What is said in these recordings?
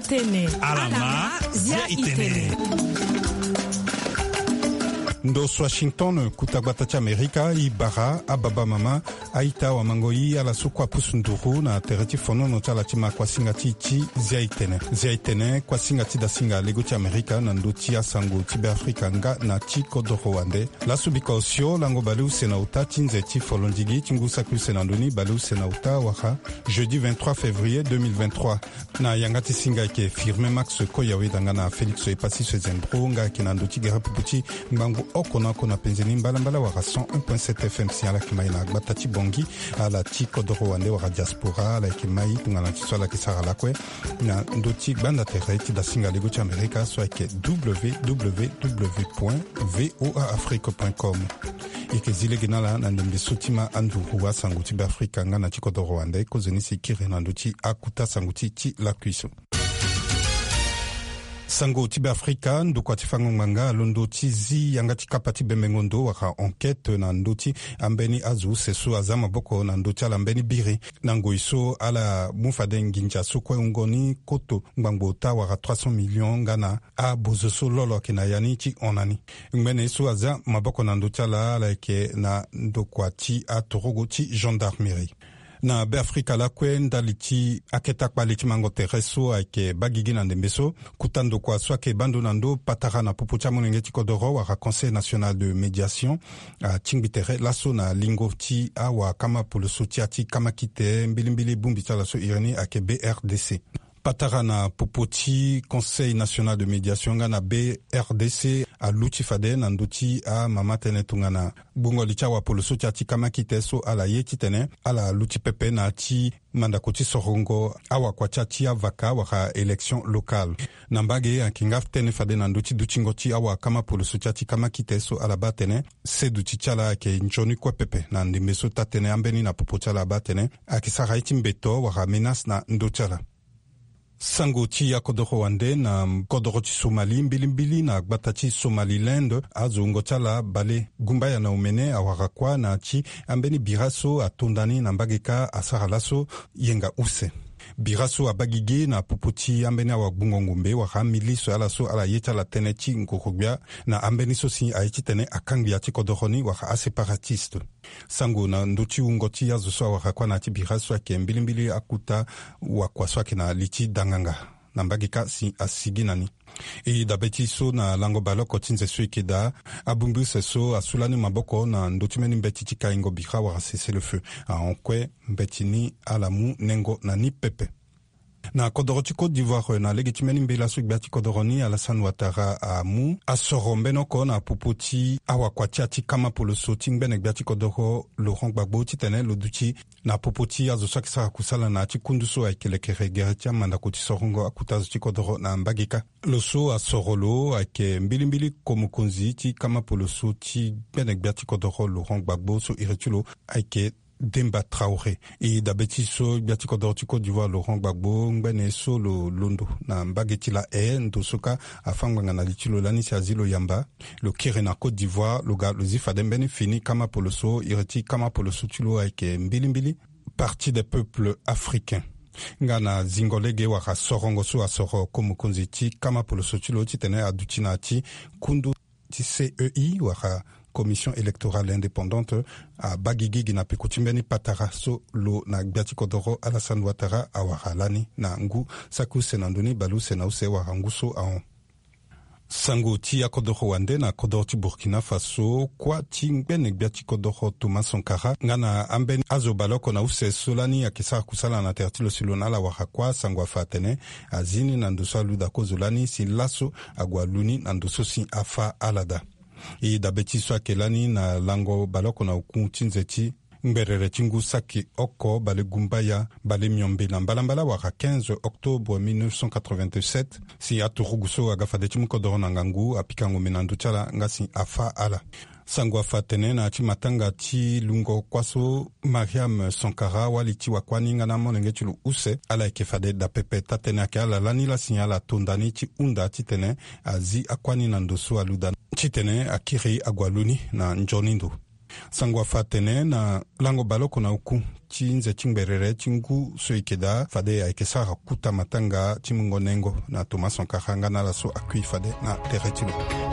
itene alama zia itene. Ndos Washington kutagbata cha Amerika ibara ababa mama aita wa mangoi ala sukwa pusunduru na tereti fonono chala chima kwa singati chi zia itene kwa singati da singa lego cha Amerika na ndoti asango tibe Afrika nga na chi kodoro wande la subika osio lango balu sena uta chinze chi folondigi chingusa ku senandoni balu sena uta waka jeudi 23 février 2023 na yangati singa ke firme Max Koyawe dangana Felix Epasi Sezembro nga kinandoti gera pupuchi mbangu okona kona penzeni mbala waka 101.7 FM siala kimai na agbatati bongi ala chiko doro wande waka diaspora ala kimai tungana chiswala kisara lakwe na ndoti banda tereti da singa lego cha Amerika so ake www.voaafrique.com ike zile genala na ndembe sutima andu huwa sanguti bafrika nga na chiko doro wande kozeni sikire na ndoti akuta sanguti chi la kuiso. Sango tibe Afrika ndukwa tifango manga londo tizi yangati kapati bemengondo waka enquête na ndoti ambeni azu sesu azama boko na ndoti ala ambeni biri nango iso ala mufade nginja sukwe ungoni koto mbangbota waka 300 millions ngana a bozoso lolo kina yani chi onani ngmene iso aza maboko na ndoti ala eke na ndukwa ti a torogo ti gendarmerie na be Afrika la kwe ndaliti aketa kwa liti mango tereso ake bagigi na ndembeso kutando kwa swake bando nando patara na pupucha monenge tikodoro waka Conseil National de Médiation a Chingitere laso na lingo ti awa kama puluso ti ati kama kite mbilimbili bumbi tala so irani ake BRDC patara na popoti Conseil National de Médiation nga na BRDC a luchi fade na nduti a mama tene tungana bungo licha wa poloso tia kama kiteso ala yeti tene ala luchi pepe na ti mandakoti sorongo awa kwa tia vaka waka election locale nambage ankingaf tene fade na nduti duchingoti awa kama poloso tia kama kiteso ala batene se duti chala ke njoni kwa pepe na ndimbeso tatene ambeni na popoti ala batene akisara iti mbeto waka menas na ndochala sango ti ya kodoro wande na kodoro ti Somali mbilimbili na gbata ti Somaliland azo ngochala bale gumbaya na umene awaka kwa na ti ambeni biraso atondani na mbageka asara laso yenga use biraso abagige na popoti ambeni awa bungongombe waka miliso ala so ala yeta la tene ti ngokobia na ambeni so si aiti tene akangi ya ti kodoroni waka a separatiste sango na nduti ungoti ya zo waka kwa na ti biraso ake mbilimbili akuta wakwa swake na liti danganga na mbageka si asigi nani e dabeti so na lango baloko tinze so ikeda abumbu so asulani maboko na nduti meni mbeti tika ingo bika waka cesser le feu a onkwe mbetini alamu nengo na ni pepe na kodoro ti Côte d'Ivoire na legitimeni mbela so gbati kodoroni Alassane Ouattara amu asorombe noko na popoti awa kwatia ti kama poloso ti ngbene gbati kodoro Laurent Gbagbo ti tene loduti na popoti azo so kisara kusala na ti kunduso aikelekere geretia mandako ti sorongo akuta ti kodoro na mbagika loso asorolo ake mbilimbili komukonzi ti kama poloso ti ngbene gbati kodoro Laurent Gbagbo so iretulo ake Demba Traoré et dabeti so biati kodoro ti Côte d'Ivoire Laurent Gbagbo ngbene so lo londo na mbageti la ndo soka afangwanga na litilo lani si azilo yamba lo kere na Côte d'Ivoire lo ga lo zifade mbene fini kama poloso ireti kama poloso tilo ake mbilimbili parti des peuples africains ngana zingolege waka sorongo so asoro komukonzi ti kama poloso tilo ti tene adutina ti kundu ti CEI waka Commission électorale indépendante a bagigi na pekuchimbeni patara so lo na gbati kodoro Alassane Ouattara awahalani na ngu saku senandoni balu senause warangu so aon sango ti ya kodoro wande na kodoro ti Burkina Faso kwa ti ngbene gbati kodoro Thomas Sankara ngana ambeni azo baloko na use solani akisa kusala na tertilo silona la wakakwa sango afatene azini na nduso aluda kozolani si laso agwaluni na nduso si afa alada e dabeti so akelani na lango baloko na ukuntinzeti mberere tingu saki oko bale gumbaya bale myombe na mbalambala waka 15 octobre 1987 si aturuguso agafade timukodoro na ngangu apikango menandu chala ngasi afa ala sango afatene na ti matanga ti lungo kwaso Mariam Sankara wali ti wakwani ngana monenge ti lu use ala eke fade da pepe tatene ake ala lani la signala tondani ti unda ti tene azi akwani na ndoso aluda ti tene akiri agwaluni na njonindo sangwa fatene na lango baloko na uku chinze chingberere chingu soikeda fade aikesa kuta matanga chimungonengo na Thomas Onkahanga na laso akui fade na teretilo.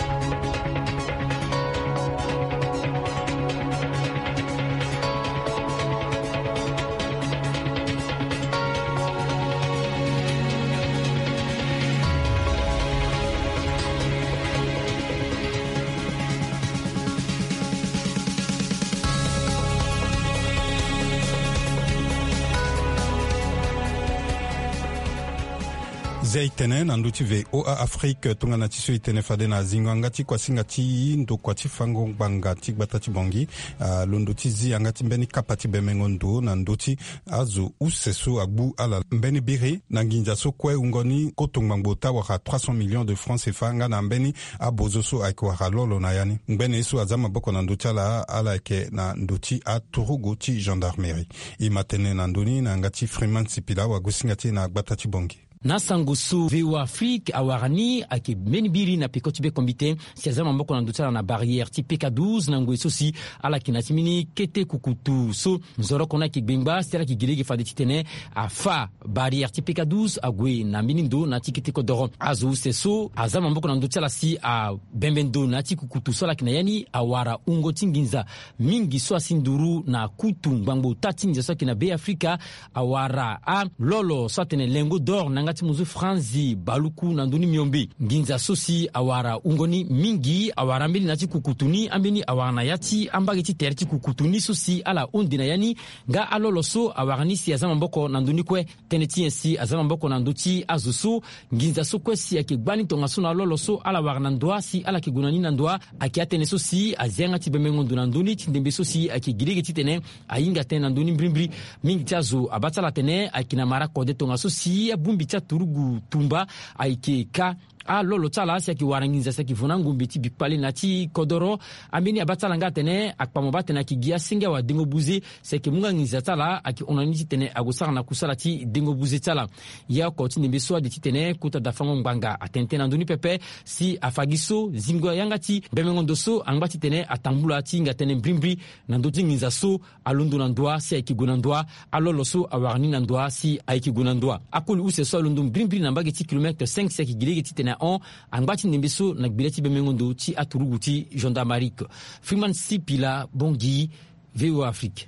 Zeitene na nduti ve OA Afrique tunga na tiso itene fade na zingo ngati kwa singati ndo kwa tifango bangati batati bongi lunduti zi angati mbeni kapati bemengondo na nduti azu usesu agbu ala mbeni biri na nginja so kwe ungoni kotongbangota waka 300 millions de francs CFA nga na mbeni abozo so aikwara lolo na yani mbeni isu azama boko na nduti ala ke na nduti aturugu ti gendarmerie imatene na nduni na ngati Freeman Sipila wagusingati na batati bongi na sangusu VOA Afrique awarani ake menibiri na pekotibe kombite siazama mboko na ndutala na barrière ti PK12 na ngwe sosi ala kinatimini kete kukutu so nzoro kona ki gbengba stela ki gilege fade titene afa barrière ti PK12 agwe na minindo na tikete kodoro azu seso azama mboko na ndutala si a bembendo na ti kukutu so la kinayani awara ungo tinginza mingi so asinduru na kutu ngbango tatinja so kina be Africa awara a lolo so tene lengo d'or na muzu Franzi baluku na nduni miombe nginza sosi awara ungoni mingi awara mbili na tikukutuni ambeni awara na yati ambage ti terti kukutuni sosi ala undi na yani nga aloloso awara nisi azama mboko na nduni kwe teneti ensi azama mboko na nduti azusu nginza so kwe si ake gbani tonga so na aloloso ala awara na ndwa si ala kigunani na ndwa ake atene sosi azianga ti bemengondo na nduni tindembe sosi ake girege ti tene ayinga tene na nduni mbrimbri mingi ti azu abatala tene akina mara kode tonga sosi abumbi ti turugu tumba aike ka a lolo tala saki waranginza saki funangu mbiti bipale na ti kodoro ambeni abatala nga tene akpamo batena ki gia singa wa dengo buze saki munga nginza tala aki onaniti tene agusara na kusala ti dengo buze tala ya ko ti nembe so de ti tene kuta da fango mbanga atente na nduni pepe si afagiso zingo yanga ti bemengondo so angbati tene atambula ti nga tene mbrimbri na ndoti nginza so alundu na ndwa si aiki guna ndwa alolo so awarni na ndwa si aiki guna ndwa akuli use so alundu mbrimbri na mbage ti kilometre 5 saki gilege ti tene on angbati nembeso na gbileti bemengondo ti aturugu ti gendarmerie Freeman Sipila bongi VOA Afrique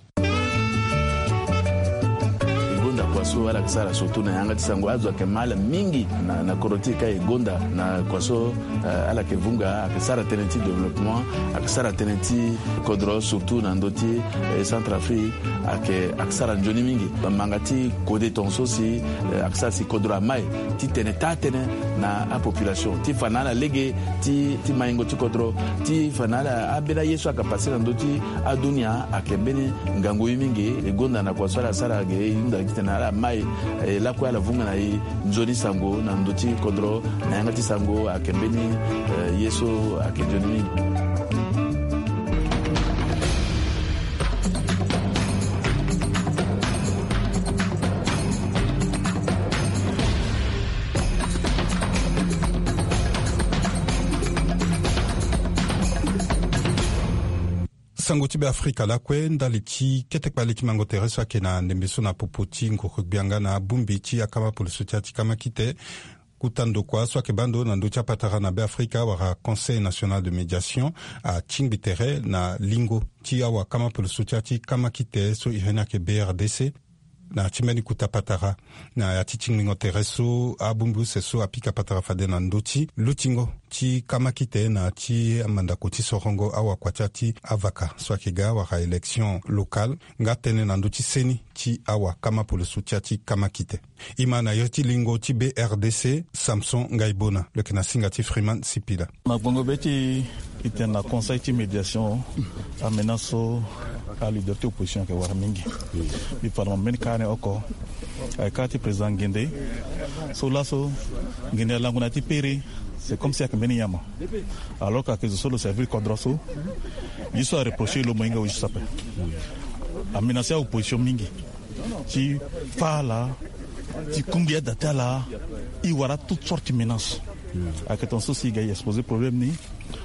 kwaso wala kisara soto na yanga tisango azo akemala mingi na korotika egonda na kwaso ala kevunga akisara tenenti développement akisara tenenti kodro surtout na ndoti Centrafrique akisara njoni mingi bamangati kode tonso si akisara si kodro mai ti teneta tene na a population ti fanala lege ti maingo ti kodro ti fanala abela yeso akapasi na ndoti adunia akembeni ngango mingi egonda na kwaso ala sara ge inda kitena mai la kwa la vunga na nzoni sango na ndoti kodro na yanga ti sango akembeni yeso akenjoni sango tibe Afrika la kwe ndali ti ketek bali ti mango tereso ake na ndembeso na popoti ngokogbianga na bumbi ti akama pulusu ti ati kama kite kutando kwa so ake bando na ndo ti apatara na be Afrika wara Conseil national de médiation a Tshingbitere na lingo ti awa kama pulusu ti ati kama kite so irene ake BRDC na chimeni kutapatara na yati chingingo tereso abumbu seso apika patara fade na ndoti lutingo ti kamakite na ti amandako ti sorongo awa kwachati avaka swakega waka élection locale ngatene na ndoti seni ti awa kama pulusu ti kamakite ima na yoti lingo ti BRDC Samson Ngaibona le kena singa ti Freeman Sipila na bongo beti ite na conseil ti médiation amenaso a liberté opposition ke war mingi bi parlement men kane oko ay kati président Ngende so laso Ngende languna ti pere c'est comme si akembeni yama alors que solo servir kodroso yiso a reproché lo moinga o sape a menacé opposition mingi ti fala ti kumbia datala i wara toutes sortes de menaces a que ton souci gay exposé problème ni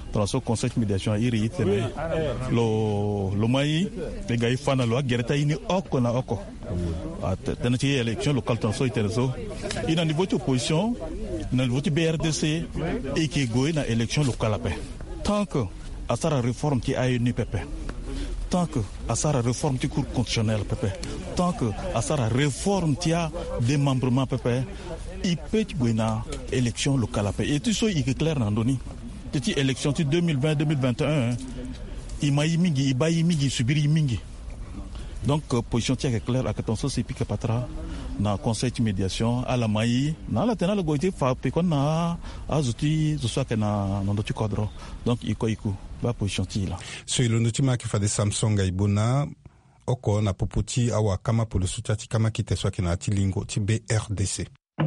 dans ce conseil de médiation iri iteme lo mai le gai fana lo gereta ini oko na oko tenati élection locale dans so iterezo ina niveau de opposition na niveau de BRDC et qui goy na élection locale après tant que à sa réforme qui a une pepe tant que à sa réforme du cours constitutionnel pepe tant que à sa réforme qui a démembrement pepe il peut goy na élection locale après et tout ça il est clair dans doni cette élection 2020-2021 il m'a mingi il bayi mingi subiri mingi donc position tia est claire à que ton so c'est pique patra na conseil de médiation à la mai na la tena le goité fa pe kon na azuti zo so que na ndo tu cadre donc iko ba position ti là so ilo ndutima ki fa de Samsung ibona oko na popoti awa kama polo sutati kama kiteswa kina tilingo ti BRDC.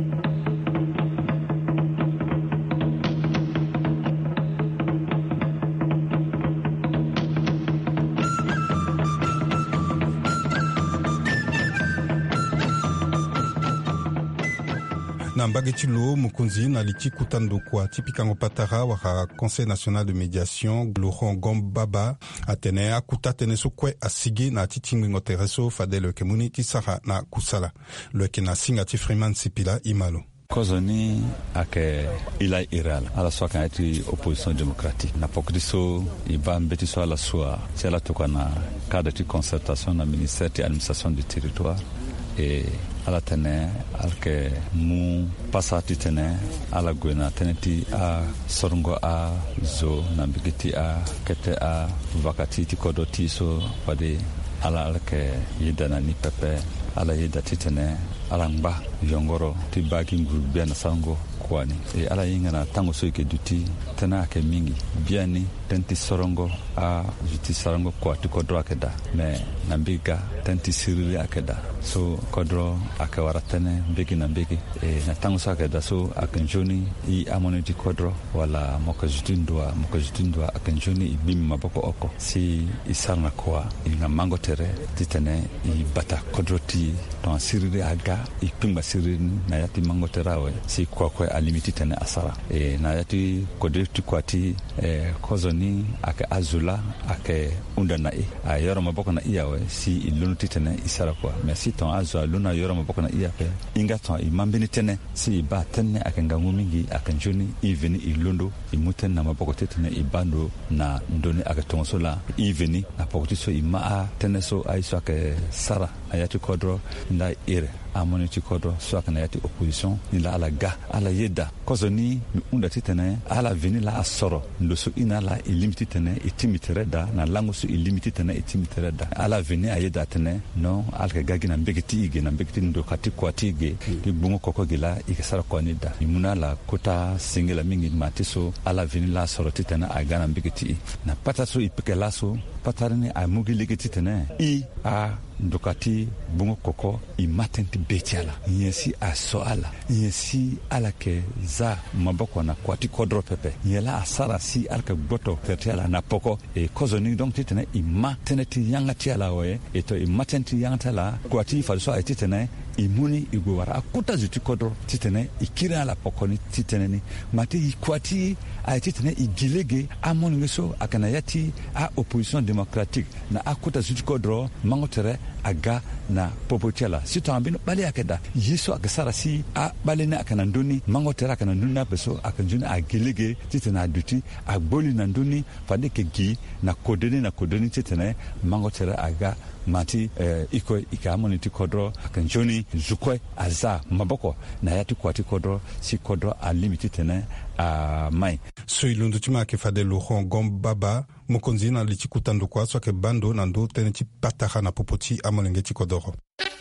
Na mbageti lo mukunzi na liti kutando kwa tipikango patara waka Conseil national de médiation Laurent Gombaba atene akuta tene sokwe asigi na titingo tereso fadele kemuni tisara na kusala le kina singa ti Freeman Sipila imalo kozoni ake ila iral ala soka ati opposition démocratique na pokriso iba mbeti so ala soa cela tokana cadre de concertation na ministère de administration du territoire et ala tene alke mu pasati tene ala gwena teneti a sorungo a zo na bigiti a kete a vakati ti kodoti so pade ala alke yidana ni pepe ala yidati tene ala ngba yongoro ti bagi ngru biana sango kwani e ala yingana tango so ke duti tena ke mingi biani tenti sorongo a juti sarango kwa ti kodro akeda me nambiga tenti sirili akeda so kodro akawara tene mbigi na mbigi e na tango so akeda so akanjoni i amone ti kodro wala moka jutindwa akanjoni ibim maboko oko si isarna kwa ina mango tere titene i bata kodro ti ton sirili aga ipimba sirili na yati mango terawe si kwa alimiti tene asara e na yati kodro ti kwati kozoni ake azula ake undana a yoro maboko na iyawe si ilunu titene isara kwa merci ton azwa luna yoro maboko na iyape inga ton imambini tene si ba tene ake ngangu mingi ake njoni iveni ilundo imuten na maboko titene ibando na ndoni ake tonsola iveni na pokoti so ima a tene so aiso ake sara na yati kodro nda ire amoni ti kodro so ake na yati opposition ni la ala ga ala yeda kozoni mi unda titene ala veni la asoro ndo so ina la ilimiti tene itimitreda na lango su ilimiti tene itimitreda ala veni ayeda tene no alka gagi na mbegiti ige na mbegiti ndo kati kwati ige di bungo koko gila ikesara kwani da imuna la kota singela mingi matiso ala veni la soroti tene agana mbegiti na pataso ipike laso patarine amugi ligiti tene I a ndokati bungo koko imatenti betiala yesi asoala yesi alake za maboko na kwati kodro pepe yela asara si alka goto tertiala na poko e kozoni donc titene ima teneti yangati ala we eto imatenti yangata kwati falso ai titene imuni igowara akuta zuti kodro titene ikira la pokoni titene ni mati ikwati ai titene igilege amon ngeso akana yati a opposition démocratique na akuta zuti kodro mangotere aga na popotiala sito ambino bale akeda yeso agasara si a bale na akana ndoni mangotera akana nduna peso akanjuna agilege titene aduti agboli na ndoni fade kegi na kodeni titene mangotera aga mati iko ikamoni ti kodro akanjoni zukwe aza maboko na yati kwati kodro si kodro alimiti tene mai so ilundu tima ke fade Laurent Gombaba mukonzi na liti kutando kwa so ke bando na ndo tene ti patara na popoti amolenge ti kodoro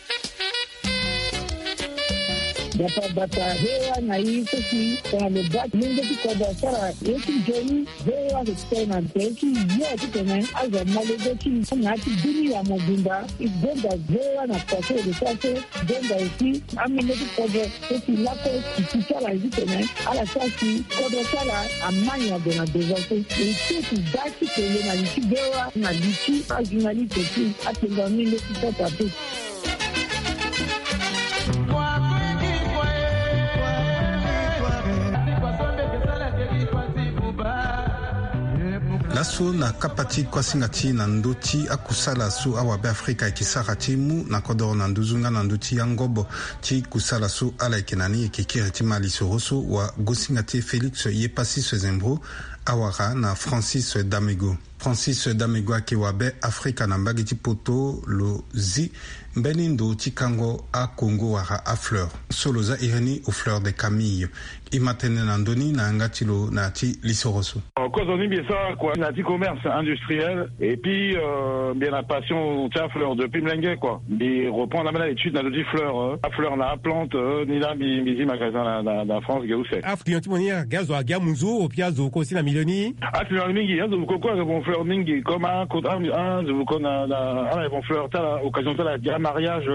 bata hewa na hizo si kwa mebaki mingi kwa sara yesu joni hewa kutena teki yote tena aza malego ti na ti dunia mobimba ibonda hewa na paso de sase bonda isi amene kwa eti lako kisala hizo tena ala sasi kwa sala amanya de na devote eti dati tele na liti hewa na liti ajunali teki atenga mingi kwa tu laso na kapati kwasingati na ndoti akusala su awabe Afrika ikisara timu na kodoro na nduzunga na ndoti ya ngobo ti kusala su ala ikenani ikikiri tima lisoroso wa gosingati Felix Yepasi Sezembro awara na Francis Damego. Francis Damego akiwabe Afrika na mbagiti poto lo zi mbenindo tikango a Congo wara a fleur. Solo za ireni aux fleurs de Camille. Imatene nandoni na angatilo na ti lisoroso. Cause on dit ça quoi, na ti commerce industriel et puis bien la passion tient fleur depuis Mlengue quoi. Mais reprendre la l'étude na di fleur, a fleur na plante ni la mi magasin na France que où c'est. Afrique monia gazo a gamuzo piazo ko si na milioni. Ah fleur mingi, yazo ko quoi vont fleur mingi comme un vous connais la vont fleur ta occasion ta la mariage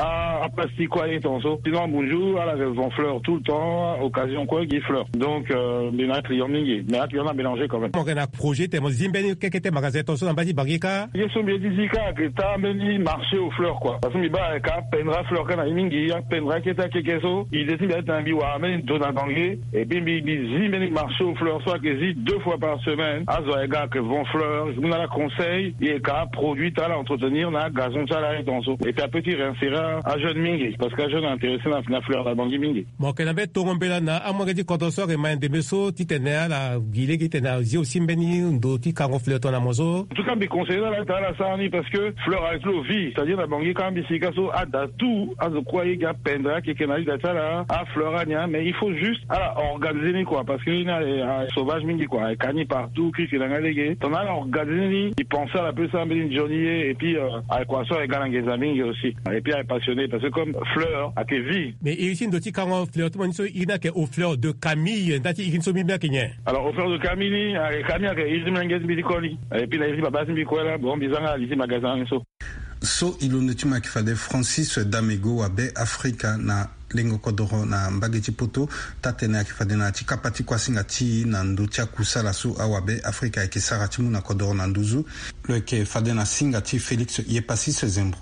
à plastique quoi et ton so. Sinon bonjour, à la vont fleur tout le temps, occasion quoi qui fleur. Donc les na client mingi, mais il y en a mélangé quand même. On a projet temo zimbeni kekete magasin ton so na basi bagika. Ils sont bien dizika que ta meni marché aux fleurs quoi. Parce que mi ba ka pendra fleur kana mingi, pendra keta kekeso, il décide d'être un biwa men dona dangé et puis mi zimbeni marché aux fleurs soit que zi 2 fois par semaine. Azo ega que vont fleurs, je vous la conseil, il ka produit à l'entretenir na gazon ça là et ton so. Et puis un petit réinsérer à jeune mingi parce que jeune intéressé na fleur la bangi mingi. Mo kana be to ngombela na amagadi kodoso ke mande meso titena la gile kitena zi aussi mbeni ndo ti kango fleur ton amozo. En tout cas, mes conseils là la sani parce que fleur avec l'eau vie, c'est-à-dire la bangi quand bisikaso a da tout, a de quoi il y a pendra qui kenali da ça là, a fleur ania, mais il faut juste organiser quoi parce que il y a sauvage mingi quoi, cani partout qui est dans la légué. T'en as organisé, il pense à la plus simple d'une journée et puis à quoi ça égal en gazamingi aussi. Et puis elle est passionné parce que comme fleur a que vie. Mais ici ndoti kango fleur tout monde il n'a que aux fleurs de Camille, ndati ikinso mi bien kenye. Alors aux fleurs de Camille, Camille que il m'engage bidikoli. Et puis là il va passer bikola, bon bizanga ici magasin so. So ilonetuma kifade Francis Damego wabe Afrika na lengo kodoro na mbageti poto tatena kifade na tikapati kwa singati na ndotia kusala su awabe Afrika ikisara timu na kodoro na nduzu leke fade na singati Felix Yepasi Sezembro.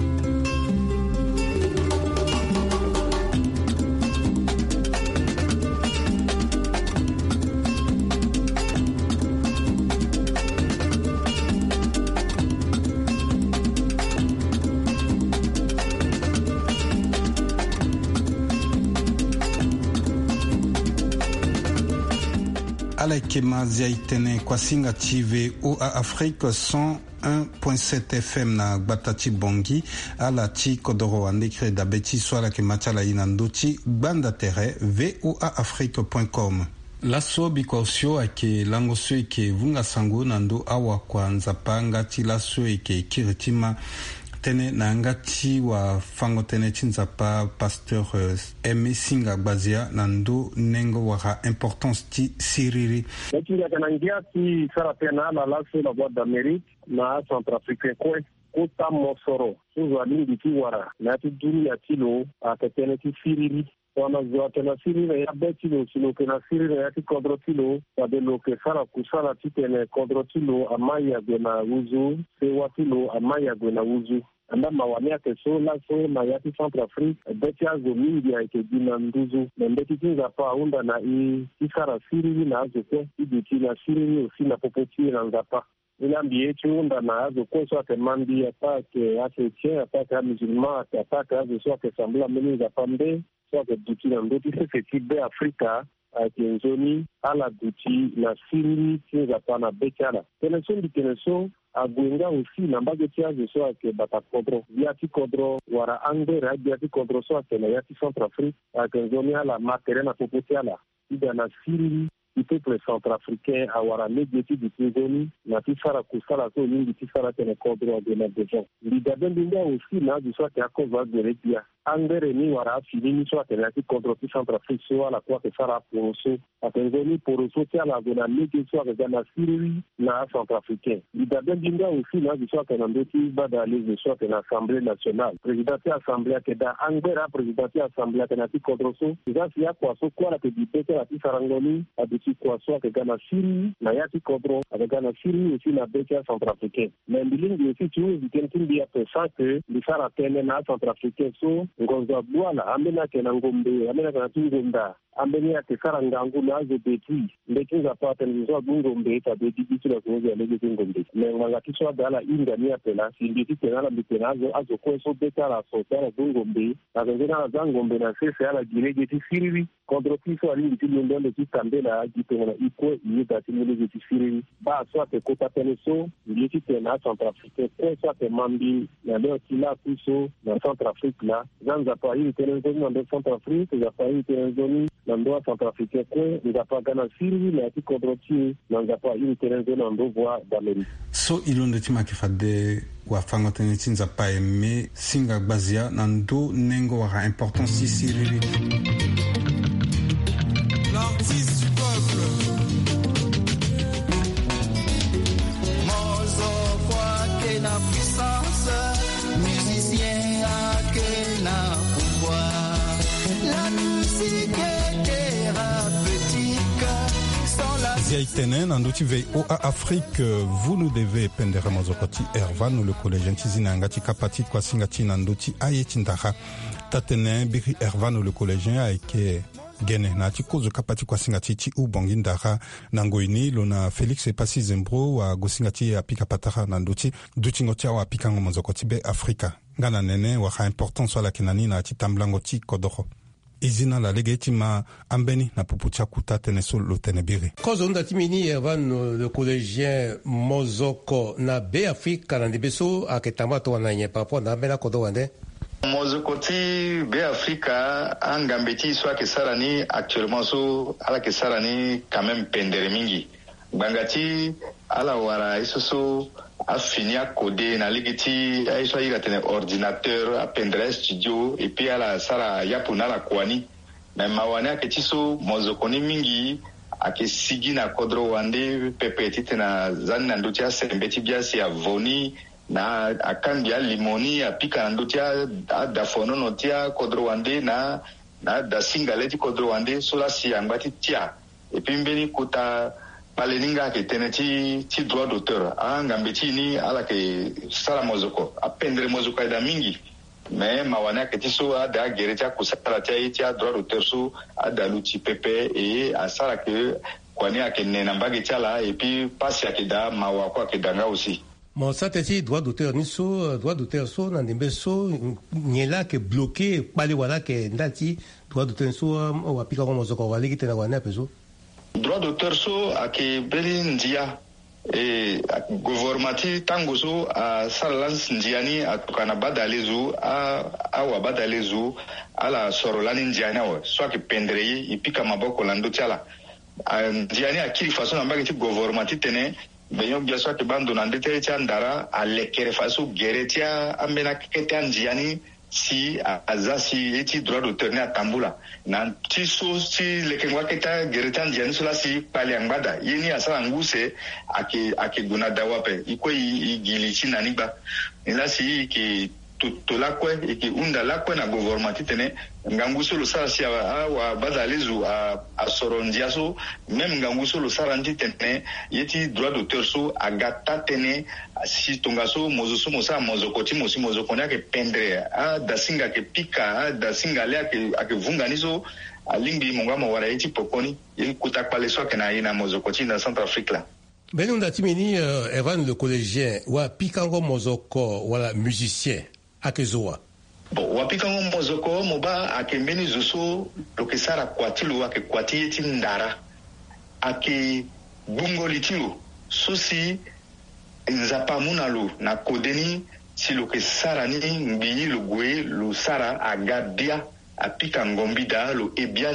Ala kema ziaitene kwa singa TV OA Afrique 101.7 FM na Gbatati Bongi ala ti kodoro andekre dabeti swala ke machala inandoti banda tere voaafrique.com. Laso bikosio ake langoso eke vunga sango nando awa kwa nzapanga ti laso eke kiritima tene na ngati wa fango tene chinzapa pasteur Aimé Singa Gbazia nando nengo wara importance ti siriri. Ekinga kanangia ti sarapena na laso la voix d'Amérique na Centrafrique kwe kota mosoro suzo lingi ti wara na ti duni ya tilo akatene ti siriri. Wana zoa tena siriri ya betilo silo kena siriri ya ti kodrotilo wadelo ke sara kusara ti tene kodrotilo amaya gwena uzu sewa tilo amaya gwena uzu. Anda mawania ke so na yati Centrafrique beti azo mingi ya ike dina nduzu mbeti kinza pa unda na isara siriri na azo kwe iduti na siriri osi na popoti na nzapa ila mbiyechi unda na azo kwe so ake mandi apake ake tien apake a musulman apake azo so ake sambula meni nzapa mbe so ake duti na ndoti se tibe Afrika ake nzoni ala duti na siriri kinza pa na beti ala teneso ndi teneso agwenga aussi na mbage tiaje so ake bata kodro yati kodro wara angera yati kodro so ake na yati Centrafrique ake nzoni ala materena popoti ala ida na siriri du peuple centrafricain awara mediati du Tizoni na tisara kusala so mingi tisara tene kodro de na dejon lida bendinga aussi na du so ake akova geredia angere ni wara filini so ake na ti kodro ti Centrafrique so ala kwa ke sara poroso ake nzoni poroso ti ala na mediati so ake na siriri na Centrafricain lida bendinga aussi na du so ake na ndoti bada leze so ake na Assemblée nationale président ti Assemblée ake da angera président ti Assemblée ake na ti kodro so zasi ya kwa so kwa la ke dipete la ti sarangoni kwa so ake gana siri na yati kodro ake gana siri aussi na betia Centrafricain mais mbilingi aussi tu vitenti mbia pesa que lisara tene na Centrafricain so ngonza bwana amena kena ngombe amena kana tungomba ambeni ate karangangu nazo betui ndekinga pata nzo ngombe ta beti bitula kuzo lege ngombe nganga kiswa dala inga ni apela sindi tena mbitenazo azo kweso betala sotara ngombe na ngena na ngombe na sese ala girege tisiri contre kiso ali ndilo ndonde kitambela gitona ikwe yita timulege tisiri ba soit kota peneso ndiki tena Centrafrique soit mambi na leo kila kuso na Centrafrique la zanza pa hii tena ndio Centrafrique za pa hii tena na ndoa Centrafrique kwe ngapa gana siri na kikodrochi na ngapa hii tena na ndoa d'Amérique so ilonde tima kifade wa fango tene tinza pa eme singa bazia na ndo nengo wa importance siri l'artiste du peuple Mozo kwa kena puissance musicien a kena pouvoir la musique Ziaitenen, Andouti VOA Afrique, vous nous devez pendere mozokoti Ervan, le collège Ntizina Ngati Kapati kwa Singati Nandouti Ayetindara. Tatenen Biri Ervan, le collégien Aike Gene na Tikozo Kapati kwa Singati Ti Ubongindara Nangoini, Lona Félix Epasi Zembro wa Gosingati Apika Patara Nandouti, Dutingotia wa Apika Ngomozokoti Be Afrika. Ngana nene wa important soit la kinani na Titamblango Kodoro. Izina la legeti ma ambeni na pupucha kuta teneso lo tenebiri. Kozo nda timini Evan le collégien Mozoko na be Afrika na ndibeso aketamba to wana nye papo na bela kodo wande. Mozoko ti be Afrika angambeti soit que sarani actuellement so ala que sarani quand même pendere mingi. Bangati ala wara isoso a fini à coder na ligiti a iso ira tene ordinateur a pendra studio et puis ala sara yapuna la kwani mais mawane aketiso mozokoni mingi ake sigi na kodro wande pepeti tena zanna ndotia sembeti biasi ya voni na akambia limoni apika ndotia dafono notia kodro wande na da singaleti kodro wande sola si ambati tia et puis mbeni kuta Paleninga ke teneti ti droit d'auteur ngambeti ni ala ke sala mozoko apendre mozoko ida mingi mais mawana ke tiso ada geretia kusala tia droit d'auteur so ada luti pepe et asala ke kwani akene nambage tiala et puis passe akida mawa kwa kedanga aussi Mon sateti droit d'auteur ni so droit d'auteur so na ndembe so nyela ke bloqué pale wala ke ndati droit d'auteur so wa pika ko mozoko wala ki tena wana peso droit d'auteur so ake beli ndia e gouvernementi tango so a salans ndiani atukana badalezu a wa badalezu ala sorolani ndiani wa so ake pendrei ipika maboko lando tiala ndiani akiri façon ambaki ti gouvernementi tene benyo bia so ake bando na ndete tia ndara alekere façon geretia ambena kete ndiani si azasi eti droit d'auteur ne atambula na tiso si lekengwa keta geretan diani sula si pali angbada yeni asala nguse ake guna dawape iko igili china niba ila si ki tola kwe iki unda la kwe na gouvernement tene nganguso lo sala si wa badalezu a sorondia so même nganguso lo sala tene yeti droit d'auteur so agata tene si tongaso mozoso mosa mozokoti mosi mozokoni ake pendre dasinga ke pika dasinga le ake vunganiso alingi mongama wara yeti pokoni yekuta pale so ke na ina mozokoti na Centrafrique la Benunda timini Evan le collégien wa pikango mozoko wala musicien akezoa bon wapikango mozoko moba akembeni zuso lokesara kwatilu ake kwati yeti ndara ake bungo litilu sosi nzapa munalo na kodeni si lokesara ni mbiyi lugwe lusara agabia apika ngombida lo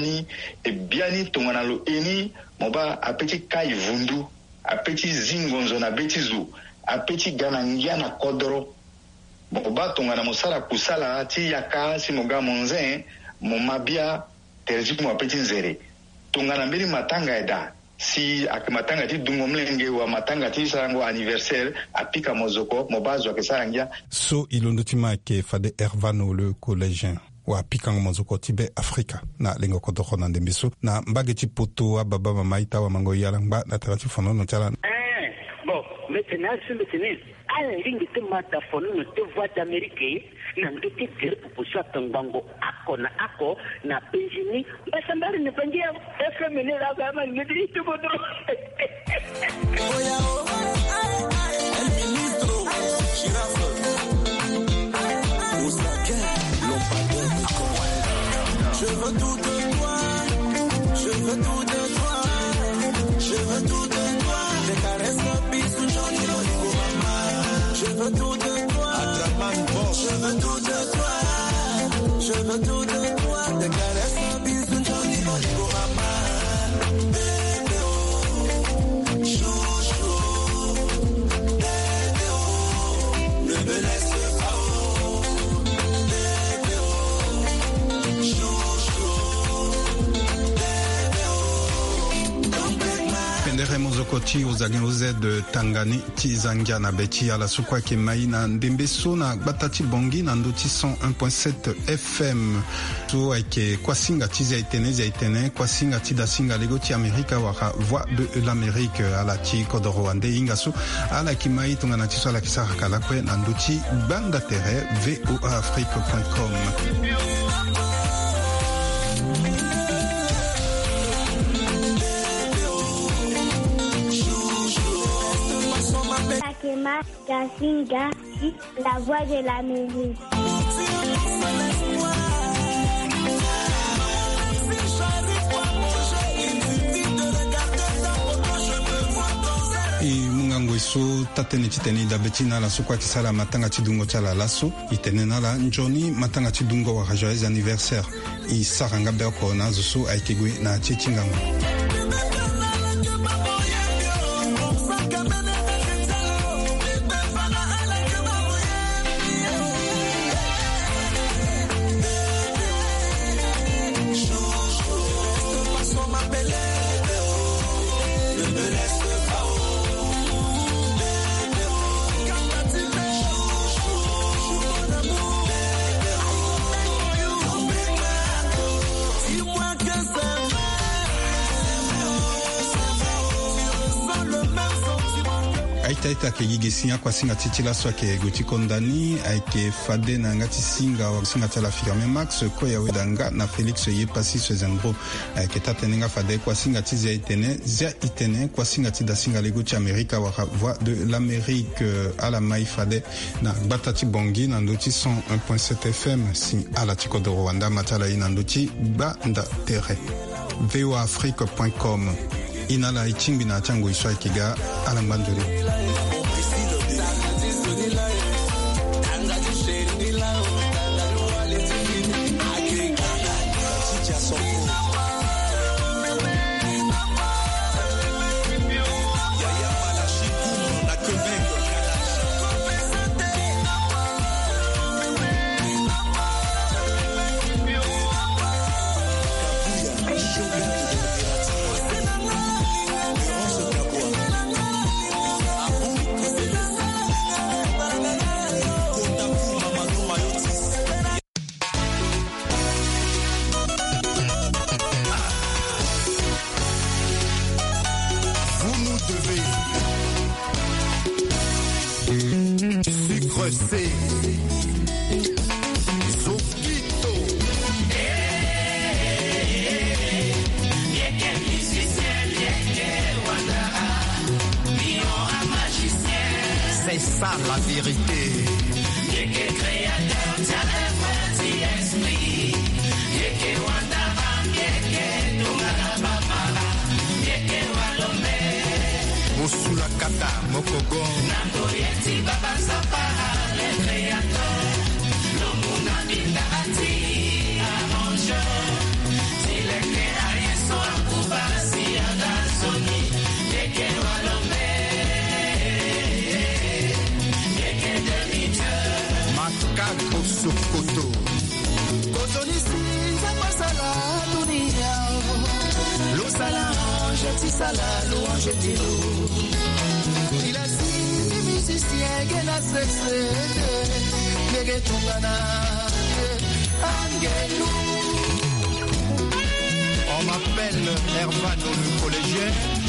ebiani tongana lo eni moba apeti kai vundu apeti zingonzo na betizu apeti ganangia na kodoro moba tongana mosala kusala ti yaka si moga monzen momabia terezi mo apeti nzere tongana mbeli matanga eda si akimatanga ti dungo mlenge wa matanga ti sarango anniversaire apika mozoko mobazo ke sarangia so ilondotima ke fade Ervano le collégien wa pikango mozoko tibe Afrika na lengo kodoko na ndembiso na mbage ti poto ababa mamaita wa mango yalangba na tarati fono no tala bon na sulu tene ala lingi te mata fonu no te voix d'Amérique na ndote tere proposition tangango ako na penjini basambari ne pangia FMN la gama ngedi to bodo el ministro Shirafa Ousaka Lombardo je veux tout de toi je veux tout de toi je veux tout de toi les caresses bisous Johnny Loligo mama je veux tout de toi je veux tout de toi je veux tout de toi les caresses bisous Johnny Loligo mama bébé oh chouchou bébé oh ne me laisse pas oh bébé oh chouchou bébé oh don't break my pendere mozokoti ozalgi ozede tangani tizangia na beti ala sukwa ke mai na ndembeso na batati bongi na ndoti 101.7 FM so ake kwasinga tizi aitene kwasinga tida singa lego ti Amerika waka voix de l'Amérique ala ti kodoro ande ingaso ala ki mai tunga na tiso ala kisaka kala kwe na ndoti banda tere voaafrique.com. Takema Gasinga, la voix de l'Amérique. Mungango iso tatene chiteni da betina la sukwa kisala matanga chidungo chala laso itenena la njoni matanga chidungo wa joyeux anniversaire I saranga berko na zusu aikigwe na chichingango. Aita ke yigesinya kwa singa titila swa ke goti kondani aike fade na ngati singa wa singa tala firme max ko ya wedanga na Felix ye pasi se zembro aike tatenenga fade kwa singa tizi itene kwa singa tida singa lego ti Amerika wa voix de l'Amérique ala mai fade na batati bongi na ndoti 101.7 FM si ala tiko de Rwanda matala ina ndoti banda tere voaafrique.com inala ichimbi na chango iswa kiga ala mbanduri. C'est ça la vérité. Mosula kata mokogo. Sokoto Kotonisi Zamasala Dunia Losala Ange Tisala Louange Tilo Il a si musicien Gena Sese Yege Tungana Angelou On m'appelle Hermano le collégien